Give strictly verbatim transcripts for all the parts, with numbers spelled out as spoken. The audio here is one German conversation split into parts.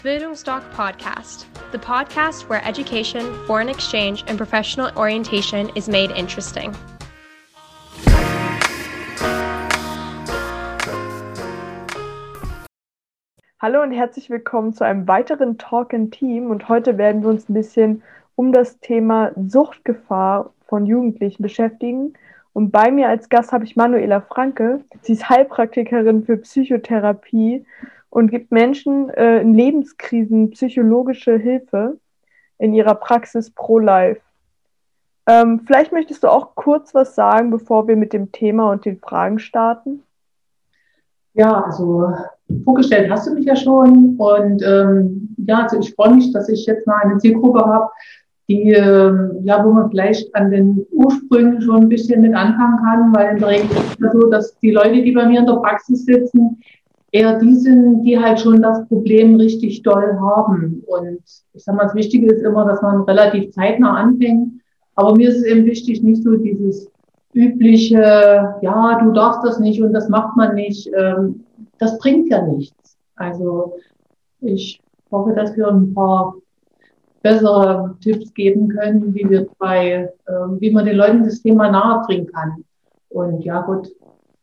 Bildungsdoc Podcast, the podcast where education, foreign exchange, and professional orientation is made interesting. Hallo und herzlich willkommen zu einem weiteren Talk in Team, und heute werden wir uns ein bisschen um das Thema Suchtgefahr von Jugendlichen beschäftigen. Und bei mir als Gast habe ich Manuela Franke. Sie ist Heilpraktikerin für Psychotherapie und gibt Menschen äh, in Lebenskrisen psychologische Hilfe in ihrer Praxis Pro-Life. Ähm, vielleicht möchtest du auch kurz was sagen, bevor wir mit dem Thema und den Fragen starten? Ja, also vorgestellt hast du mich ja schon, und ähm, ja, also ich freue mich, dass ich jetzt mal eine Zielgruppe habe, die ähm, ja, wo man vielleicht an den Ursprüngen schon ein bisschen mit anfangen kann, weil in der Regel ist es so, dass die Leute, die bei mir in der Praxis sitzen, eher die sind, die halt schon das Problem richtig doll haben. Und ich sag mal, das Wichtige ist immer, dass man relativ zeitnah anfängt. Aber mir ist es eben wichtig, nicht so dieses übliche, ja, du darfst das nicht und das macht man nicht. Ähm, das bringt ja nichts. Also ich hoffe, dass wir ein paar bessere Tipps geben können, wie wir bei, äh, wie man den Leuten das Thema nahe bringen kann. Und ja, gut.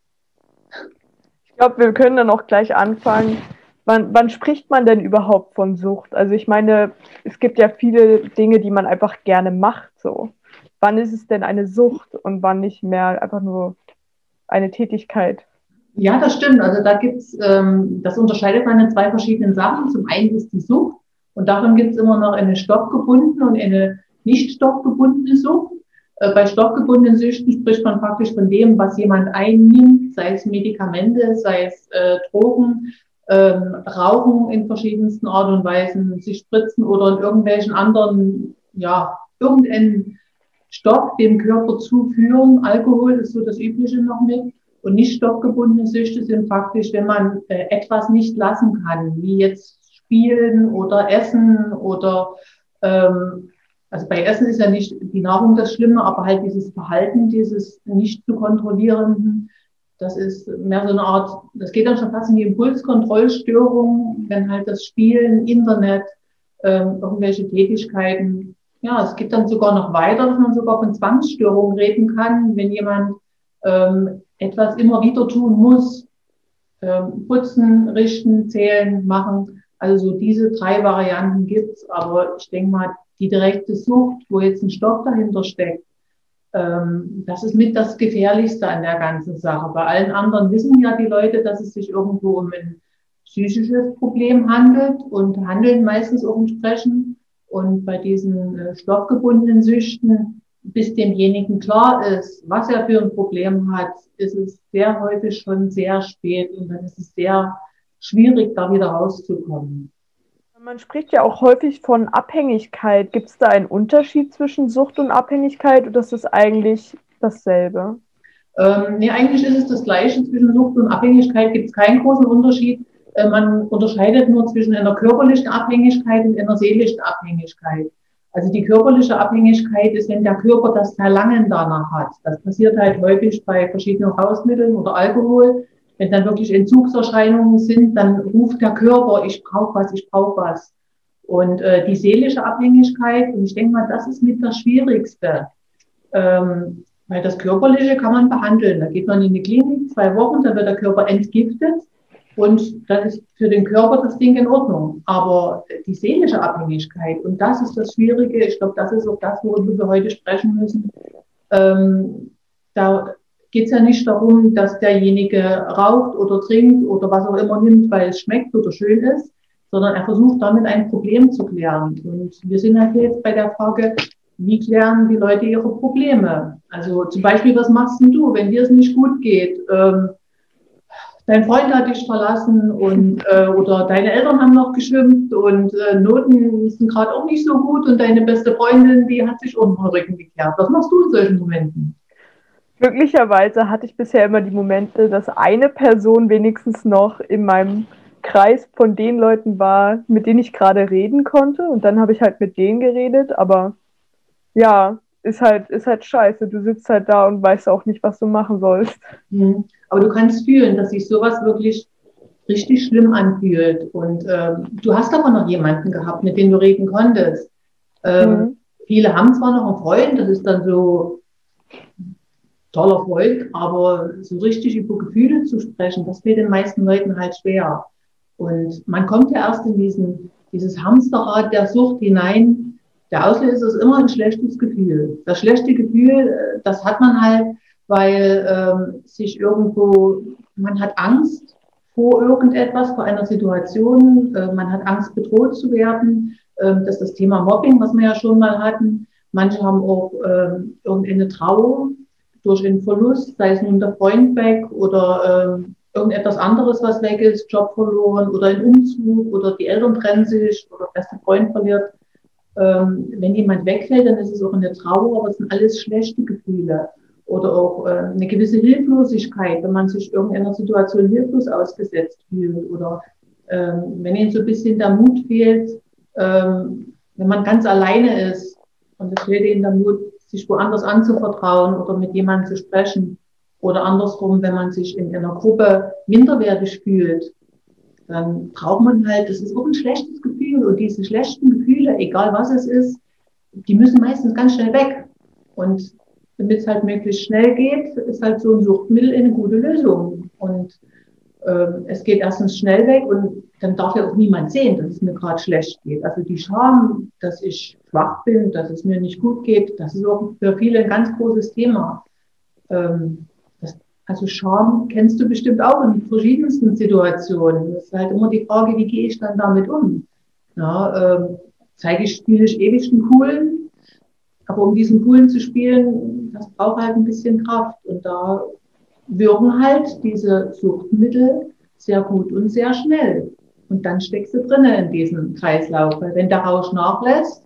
Ich glaube, wir können dann auch gleich anfangen. Wann, wann spricht man denn überhaupt von Sucht? Also ich meine, es gibt ja viele Dinge, die man einfach gerne macht, so. Wann ist es denn eine Sucht und wann nicht mehr einfach nur eine Tätigkeit? Ja, das stimmt. Also da gibt's, ähm, das unterscheidet man in zwei verschiedenen Sachen. Zum einen ist die Sucht, und davon gibt's immer noch eine stoffgebundene und eine nicht stoffgebundene Sucht. Äh, bei stoffgebundenen Süchten spricht man praktisch von dem, was jemand einnimmt, sei es Medikamente, sei es äh, Drogen, ähm, Rauchen in verschiedensten Art und Weisen, sich spritzen oder in irgendwelchen anderen, ja, irgendeinen Stoff dem Körper zuführen. Alkohol ist so das Übliche noch mit. Und nicht stoffgebundene Süchte sind praktisch, wenn man äh, etwas nicht lassen kann, wie jetzt Spielen oder Essen oder, ähm, also bei Essen ist ja nicht die Nahrung das Schlimme, aber halt dieses Verhalten, dieses nicht zu kontrollierenden, das ist mehr so eine Art, das geht dann schon fast in die Impulskontrollstörung, wenn halt das Spielen, Internet, ähm, irgendwelche Tätigkeiten, ja, es geht dann sogar noch weiter, dass man sogar von Zwangsstörungen reden kann, wenn jemand ähm, etwas immer wieder tun muss, ähm, putzen, richten, zählen, machen. Also so diese drei Varianten gibt's, aber ich denke mal, die direkte Sucht, wo jetzt ein Stoff dahinter steckt, ähm, das ist mit das Gefährlichste an der ganzen Sache. Bei allen anderen wissen ja die Leute, dass es sich irgendwo um ein psychisches Problem handelt und handeln meistens auch entsprechend. Und bei diesen äh, stoffgebundenen Süchten, bis demjenigen klar ist, was er für ein Problem hat, ist es sehr häufig schon sehr spät, und dann ist es sehr schwierig, da wieder rauszukommen. Man spricht ja auch häufig von Abhängigkeit. Gibt es da einen Unterschied zwischen Sucht und Abhängigkeit, oder ist das eigentlich dasselbe? Ähm, nee, eigentlich ist es das Gleiche. Zwischen Sucht und Abhängigkeit gibt es keinen großen Unterschied. Äh, man unterscheidet nur zwischen einer körperlichen Abhängigkeit und einer seelischen Abhängigkeit. Also die körperliche Abhängigkeit ist, wenn der Körper das Verlangen danach hat. Das passiert halt häufig bei verschiedenen Hausmitteln oder Alkohol. Wenn dann wirklich Entzugserscheinungen sind, dann ruft der Körper, ich brauche was, ich brauche was. Und äh, die seelische Abhängigkeit, und ich denke mal, das ist mit das Schwierigste. Ähm, weil das Körperliche kann man behandeln. Da geht man in die Klinik, zwei Wochen, dann wird der Körper entgiftet. Und dann ist für den Körper das Ding in Ordnung. Aber die seelische Abhängigkeit, und das ist das Schwierige, ich glaube, das ist auch das, worüber wir heute sprechen müssen. Ähm, da geht es ja nicht darum, dass derjenige raucht oder trinkt oder was auch immer nimmt, weil es schmeckt oder schön ist, sondern er versucht damit ein Problem zu klären. Und wir sind halt jetzt bei der Frage, wie klären die Leute ihre Probleme? Also zum Beispiel, was machst denn du, wenn dir es nicht gut geht? Ähm, Dein Freund hat dich verlassen und äh, oder deine Eltern haben noch geschimpft und äh, Noten sind gerade auch nicht so gut und deine beste Freundin, die hat sich um den Rücken gekehrt. Was machst du in solchen Momenten? Glücklicherweise hatte ich bisher immer die Momente, dass eine Person wenigstens noch in meinem Kreis von den Leuten war, mit denen ich gerade reden konnte, und dann habe ich halt mit denen geredet, aber ja, ist halt, ist halt scheiße. Du sitzt halt da und weißt auch nicht, was du machen sollst. Mhm. Aber du kannst fühlen, dass sich sowas wirklich richtig schlimm anfühlt. Und ähm, du hast aber noch jemanden gehabt, mit dem du reden konntest. Ähm, mhm. Viele haben zwar noch einen Freund, das ist dann so toller Freund, aber so richtig über Gefühle zu sprechen, das fällt den meisten Leuten halt schwer. Und man kommt ja erst in diesen, dieses Hamsterrad der Sucht hinein. Der Auslöser ist immer ein schlechtes Gefühl. Das schlechte Gefühl, das hat man halt, weil ähm, sich irgendwo, man hat Angst vor irgendetwas, vor einer Situation, äh, man hat Angst, bedroht zu werden. Äh, das ist das Thema Mobbing, was wir ja schon mal hatten. Manche haben auch äh, irgendeine Trauer durch den Verlust, sei es nun der Freund weg oder äh, irgendetwas anderes, was weg ist, Job verloren oder ein Umzug oder die Eltern trennen sich oder der beste Freund verliert. Ähm, wenn jemand wegfällt, dann ist es auch eine Trauer, aber es sind alles schlechte Gefühle. Oder auch äh, eine gewisse Hilflosigkeit, wenn man sich irgendeiner Situation hilflos ausgesetzt fühlt. Oder ähm, wenn ihnen so ein bisschen der Mut fehlt, ähm, wenn man ganz alleine ist und es fehlt ihnen der Mut, sich woanders anzuvertrauen oder mit jemandem zu sprechen. Oder andersrum, wenn man sich in einer Gruppe minderwertig fühlt, dann braucht man halt, das ist auch ein schlechtes Gefühl. Und diese schlechten Gefühle, egal was es ist, die müssen meistens ganz schnell weg. Und damit es halt möglichst schnell geht, ist halt so ein Suchtmittel eine gute Lösung. Und ähm, es geht erstens schnell weg und dann darf ja auch niemand sehen, dass es mir gerade schlecht geht. Also die Scham, dass ich schwach bin, dass es mir nicht gut geht, das ist auch für viele ein ganz großes Thema. Ähm, das, also Scham kennst du bestimmt auch in verschiedensten Situationen. Das ist halt immer die Frage, wie gehe ich dann damit um? Ja, ähm, zeige ich, spiele ich ewig einen coolen, aber um diesen coolen zu spielen, das braucht halt ein bisschen Kraft. Und da wirken halt diese Suchtmittel sehr gut und sehr schnell. Und dann steckst du drinnen in diesem Kreislauf. Weil wenn der Rausch nachlässt,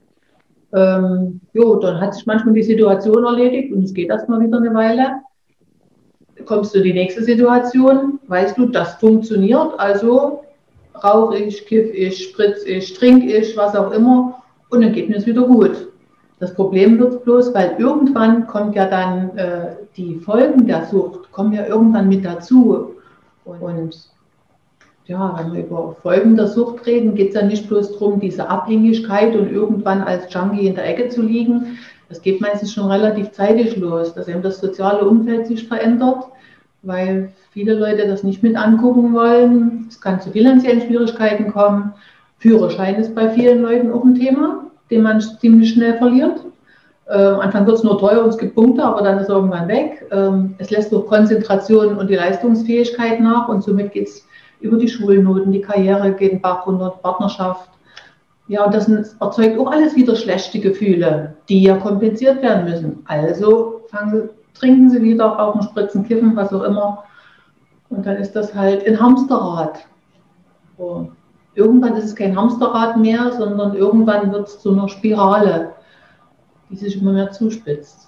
ähm, jo, dann hat sich manchmal die Situation erledigt und es geht erstmal wieder eine Weile. Kommst du in die nächste Situation, weißt du, das funktioniert, also rauche ich, kiff ich, spritz ich, trink ich, was auch immer, und dann geht mir es wieder gut. Das Problem wird bloß, weil irgendwann kommt ja dann äh, die Folgen der Sucht, kommen ja irgendwann mit dazu. Und, und ja, wenn wir über Folgen der Sucht reden, geht es ja nicht bloß darum, diese Abhängigkeit und irgendwann als Junkie in der Ecke zu liegen. Das geht meistens schon relativ zeitig los, dass eben das soziale Umfeld sich verändert, weil viele Leute das nicht mit angucken wollen. Es kann zu finanziellen Schwierigkeiten kommen. Führerschein ist bei vielen Leuten auch ein Thema, den man ziemlich schnell verliert. Äh, Anfang wird es nur teuer und es gibt Punkte, aber dann ist er irgendwann weg. Ähm, es lässt durch Konzentration und die Leistungsfähigkeit nach und somit geht es über die Schulnoten, die Karriere geht den Bach runter, Partnerschaft. Ja, und das erzeugt auch alles wieder schlechte Gefühle, die ja kompensiert werden müssen. Also fangen, trinken sie wieder, rauchen, spritzen, kiffen, was auch immer. Und dann ist das halt ein Hamsterrad. So. Irgendwann ist es kein Hamsterrad mehr, sondern irgendwann wird es zu einer Spirale, die sich immer mehr zuspitzt.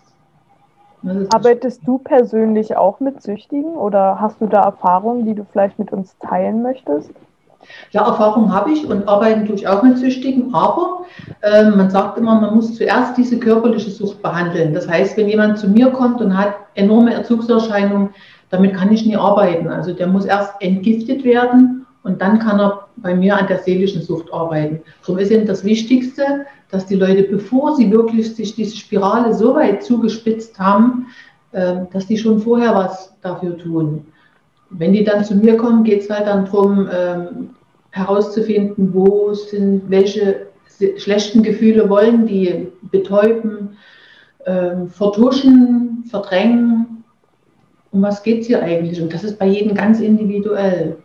Arbeitest du persönlich auch mit Süchtigen oder hast du da Erfahrungen, die du vielleicht mit uns teilen möchtest? Ja, Erfahrung habe ich und arbeiten tue ich auch mit Süchtigen, aber äh, man sagt immer, man muss zuerst diese körperliche Sucht behandeln. Das heißt, wenn jemand zu mir kommt und hat enorme Entzugserscheinungen, damit kann ich nie arbeiten. Also der muss erst entgiftet werden und dann kann er bei mir an der seelischen Sucht arbeiten. Darum ist eben das Wichtigste, dass die Leute, bevor sie wirklich sich diese Spirale so weit zugespitzt haben, äh, dass die schon vorher was dafür tun. Wenn die dann zu mir kommen, geht es halt dann darum, ähm, herauszufinden, wo sind, welche schlechten Gefühle wollen die betäuben, ähm, vertuschen, verdrängen. Um was geht es hier eigentlich? Und das ist bei jedem ganz individuell.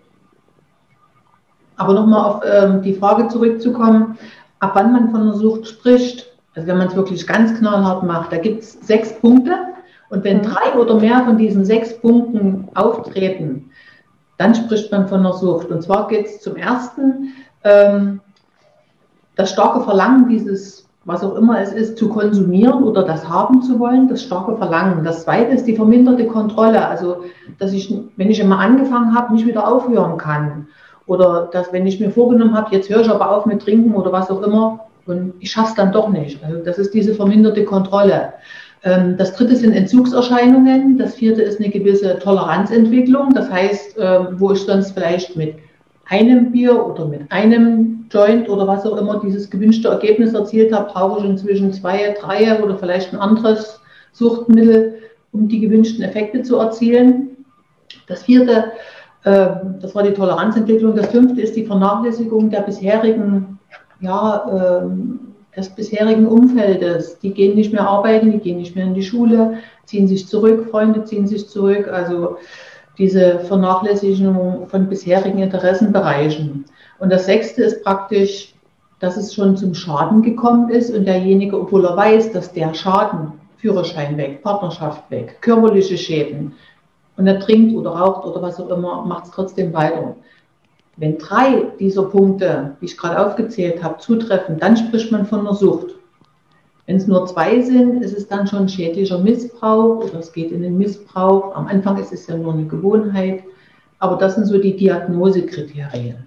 Aber nochmal auf ähm, die Frage zurückzukommen, ab wann man von einer Sucht spricht, also wenn man es wirklich ganz knallhart macht, da gibt es sechs Punkte. Und wenn drei oder mehr von diesen sechs Punkten auftreten, dann spricht man von einer Sucht. Und zwar geht es zum ersten, ähm, das starke Verlangen, dieses, was auch immer es ist, zu konsumieren oder das haben zu wollen, das starke Verlangen. Das zweite ist die verminderte Kontrolle, also dass ich, wenn ich immer angefangen habe, nicht wieder aufhören kann. Oder dass, wenn ich mir vorgenommen habe, jetzt höre ich aber auf mit Trinken oder was auch immer, und ich schaffe es dann doch nicht. Also das ist diese verminderte Kontrolle. Das dritte sind Entzugserscheinungen, das vierte ist eine gewisse Toleranzentwicklung, das heißt, wo ich sonst vielleicht mit einem Bier oder mit einem Joint oder was auch immer dieses gewünschte Ergebnis erzielt habe, brauche ich inzwischen zwei, drei oder vielleicht ein anderes Suchtmittel, um die gewünschten Effekte zu erzielen. Das vierte, äh, das war die Toleranzentwicklung. Das fünfte ist die Vernachlässigung der bisherigen, ja, äh, des bisherigen Umfeldes. Die gehen nicht mehr arbeiten, die gehen nicht mehr in die Schule, ziehen sich zurück, Freunde ziehen sich zurück. Also diese Vernachlässigung von bisherigen Interessenbereichen. Und das sechste ist praktisch, dass es schon zum Schaden gekommen ist und derjenige, obwohl er weiß, dass der Schaden, Führerschein weg, Partnerschaft weg, körperliche Schäden, und er trinkt oder raucht oder was auch immer, macht es trotzdem weiter. Wenn drei dieser Punkte, die ich gerade aufgezählt habe, zutreffen, dann spricht man von einer Sucht. Wenn es nur zwei sind, ist es dann schon schädlicher Missbrauch oder es geht in den Missbrauch. Am Anfang ist es ja nur eine Gewohnheit, aber das sind so die Diagnosekriterien.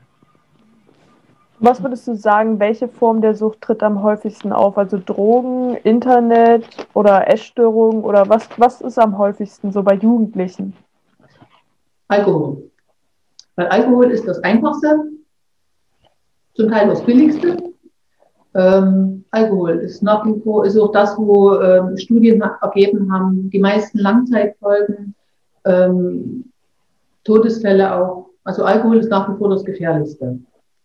Was würdest du sagen, welche Form der Sucht tritt am häufigsten auf? Also Drogen, Internet oder Essstörungen oder was, was ist am häufigsten so bei Jugendlichen? Alkohol. Weil Alkohol ist das Einfachste, zum Teil das Billigste. Ähm, Alkohol ist nach wie vor, ist auch das, wo ähm, Studien ergeben haben, die meisten Langzeitfolgen, ähm, Todesfälle auch. Also Alkohol ist nach wie vor das Gefährlichste.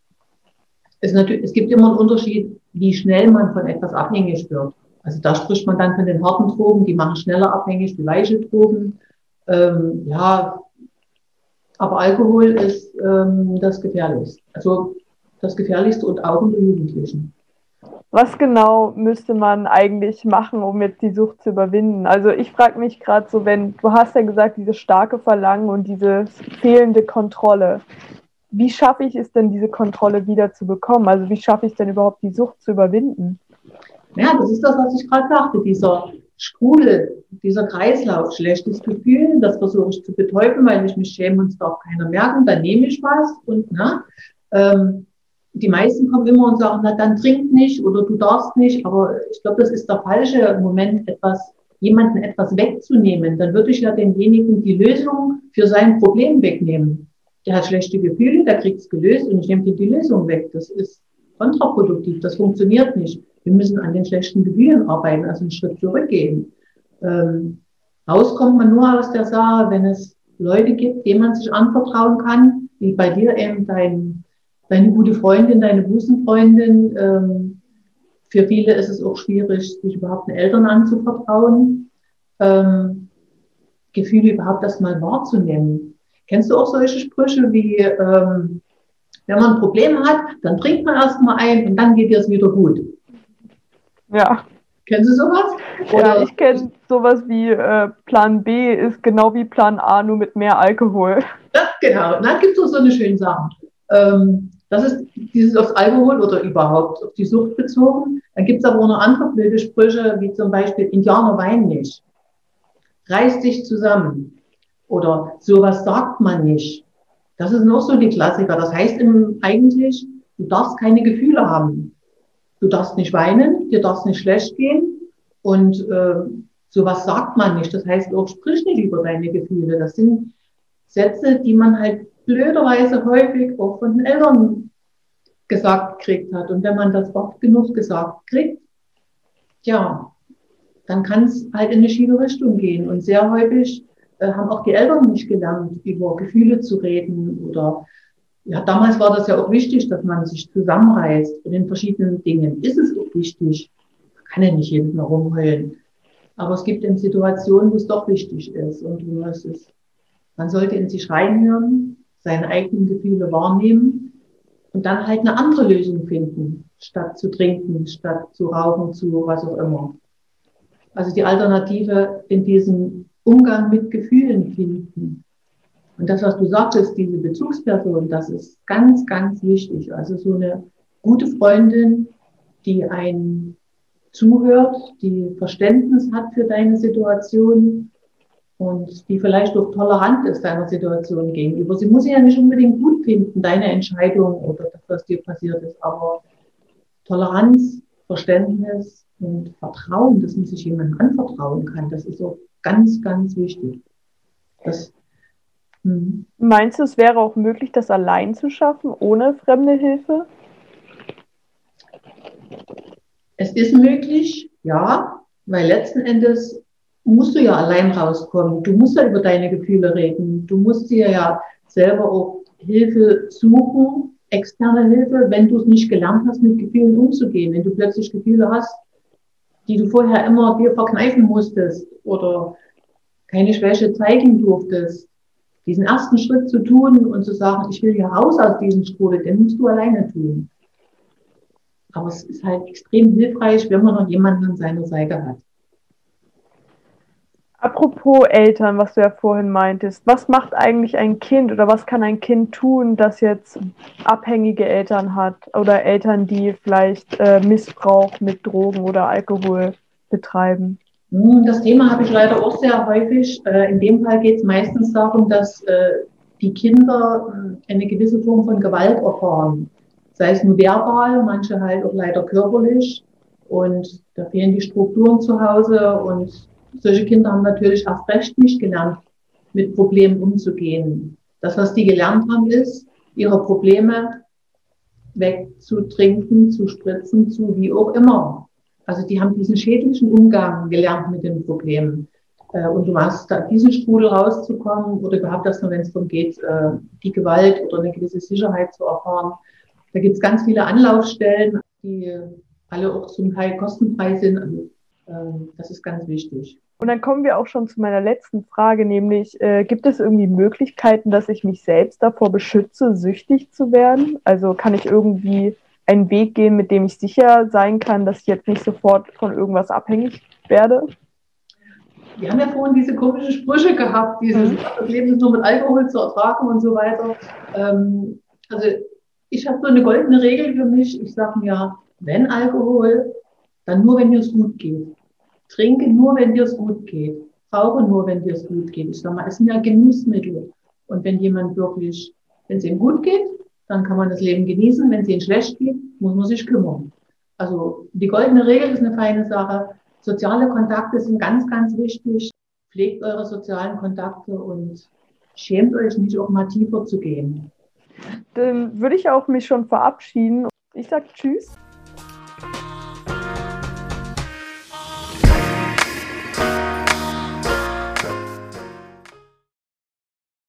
Es, natürlich, es gibt immer einen Unterschied, wie schnell man von etwas abhängig wird. Also da spricht man dann von den harten Drogen, die machen schneller abhängig, wie weiche Drogen. Ähm, ja, aber Alkohol ist ähm, das Gefährlichste. Also das Gefährlichste und auch unter Jugendlichen. Was genau müsste man eigentlich machen, um jetzt die Sucht zu überwinden? Also ich frage mich gerade so, wenn, du hast ja gesagt, dieses starke Verlangen und diese fehlende Kontrolle. Wie schaffe ich es denn, diese Kontrolle wieder zu bekommen? Also wie schaffe ich denn überhaupt, die Sucht zu überwinden? Ja, das ist das, was ich gerade sagte, dieser Strudel, dieser Kreislauf, schlechtes Gefühl, das versuche ich zu betäuben, weil ich mich schäme und es darf keiner merken, dann nehme ich was und na, ähm, die meisten kommen immer und sagen, na dann trink nicht oder du darfst nicht, aber ich glaube, das ist der falsche Moment, etwas, jemanden etwas wegzunehmen. Dann würde ich ja denjenigen die Lösung für sein Problem wegnehmen. Der hat schlechte Gefühle, der kriegt es gelöst und ich nehme dir die Lösung weg. Das ist kontraproduktiv, das funktioniert nicht. Wir müssen an den schlechten Gefühlen arbeiten, also einen Schritt zurückgehen. Ähm, rauskommt man nur aus der Sache, wenn es Leute gibt, denen man sich anvertrauen kann, wie bei dir eben dein deine gute Freundin, deine Busenfreundin. Ähm, für viele ist es auch schwierig, sich überhaupt den Eltern anzuvertrauen, ähm, Gefühle überhaupt erstmal wahrzunehmen. Kennst du auch solche Sprüche wie, ähm, wenn man ein Problem hat, dann trinkt man erstmal ein und dann geht es wieder gut. Ja. Kennst du sowas? Oder ja, ich kenne sowas wie äh, Plan B ist genau wie Plan A, nur mit mehr Alkohol. Ja, genau. Da gibt es auch so eine schöne Sache. Ähm, Das ist dieses aufs Alkohol oder überhaupt auf die Sucht bezogen. Dann gibt es aber auch noch andere blöde Sprüche, wie zum Beispiel Indianer weinen nicht. Reiß dich zusammen. Oder sowas sagt man nicht. Das sind auch so die Klassiker. Das heißt im, eigentlich, du darfst keine Gefühle haben. Du darfst nicht weinen, dir darf es nicht schlecht gehen. Und äh, sowas sagt man nicht. Das heißt auch, sprich nicht über deine Gefühle. Das sind Sätze, die man halt blöderweise häufig auch von den Eltern gesagt gekriegt hat. Und wenn man das oft genug gesagt kriegt, ja, dann kann es halt in eine schiefe Richtung gehen. Und sehr häufig äh, haben auch die Eltern nicht gelernt, über Gefühle zu reden. Oder ja, damals war das ja auch wichtig, dass man sich zusammenreißt. Und in verschiedenen Dingen ist es auch wichtig. Man kann ja nicht jedes Mal rumheulen. Aber es gibt eben Situationen, wo es doch wichtig ist. Und wo es ist, man sollte in sich reinhören, seine eigenen Gefühle wahrnehmen und dann halt eine andere Lösung finden, statt zu trinken, statt zu rauchen, zu was auch immer. Also die Alternative in diesem Umgang mit Gefühlen finden. Und das, was du sagtest, diese Bezugsperson, das ist ganz, ganz wichtig. Also so eine gute Freundin, die einen zuhört, die Verständnis hat für deine Situation, und die vielleicht auch tolerant ist deiner Situation gegenüber. Sie muss ja nicht unbedingt gut finden, deine Entscheidung oder das, was dir passiert ist, aber Toleranz, Verständnis und Vertrauen, dass man sich jemandem anvertrauen kann, das ist auch ganz, ganz wichtig. Das Mhm. Meinst du, es wäre auch möglich, das allein zu schaffen, ohne fremde Hilfe? Es ist möglich, ja, weil letzten Endes musst du ja allein rauskommen. Du musst ja über deine Gefühle reden. Du musst dir ja selber auch Hilfe suchen, externe Hilfe, wenn du es nicht gelernt hast, mit Gefühlen umzugehen. Wenn du plötzlich Gefühle hast, die du vorher immer dir verkneifen musstest oder keine Schwäche zeigen durftest. Diesen ersten Schritt zu tun und zu sagen, ich will hier raus aus diesem Strudel, den musst du alleine tun. Aber es ist halt extrem hilfreich, wenn man noch jemanden an seiner Seite hat. Apropos Eltern, was du ja vorhin meintest, was macht eigentlich ein Kind oder was kann ein Kind tun, das jetzt abhängige Eltern hat oder Eltern, die vielleicht äh, Missbrauch mit Drogen oder Alkohol betreiben? Das Thema habe ich leider auch sehr häufig. In dem Fall geht es meistens darum, dass die Kinder eine gewisse Form von Gewalt erfahren. Sei es nur verbal, manche halt auch leider körperlich. Und da fehlen die Strukturen zu Hause. Und solche Kinder haben natürlich erst recht nicht gelernt, mit Problemen umzugehen. Das, was die gelernt haben, ist, ihre Probleme wegzutrinken, zu spritzen, zu wie auch immer. Also die haben diesen schädlichen Umgang gelernt mit den Problemen. Und du hast da diesen Strudel rauszukommen oder überhaupt erst nur, wenn es darum geht, die Gewalt oder eine gewisse Sicherheit zu erfahren. Da gibt es ganz viele Anlaufstellen, die alle auch zum Teil kostenfrei sind. Also, das ist ganz wichtig. Und dann kommen wir auch schon zu meiner letzten Frage, nämlich, äh, gibt es irgendwie Möglichkeiten, dass ich mich selbst davor beschütze, süchtig zu werden? Also kann ich irgendwie einen Weg gehen, mit dem ich sicher sein kann, dass ich jetzt nicht sofort von irgendwas abhängig werde? Wir haben ja vorhin diese komischen Sprüche gehabt, dieses, mhm. das Leben ist nur mit Alkohol zu ertragen und so weiter. Ähm, also ich habe so eine goldene Regel für mich. Ich sage mir, wenn Alkohol, dann nur, wenn dir es gut geht. Trinke nur, wenn dir es gut geht. Rauche nur, wenn dir es gut geht. Ich sage mal, es sind ja Genussmittel. Und wenn jemand wirklich, wenn es ihm gut geht, dann kann man das Leben genießen. Wenn es ihm schlecht geht, muss man sich kümmern. Also die goldene Regel ist eine feine Sache. Soziale Kontakte sind ganz, ganz wichtig. Pflegt eure sozialen Kontakte und schämt euch nicht, auch mal tiefer zu gehen. Dann würde ich auch mich schon verabschieden. Ich sage Tschüss.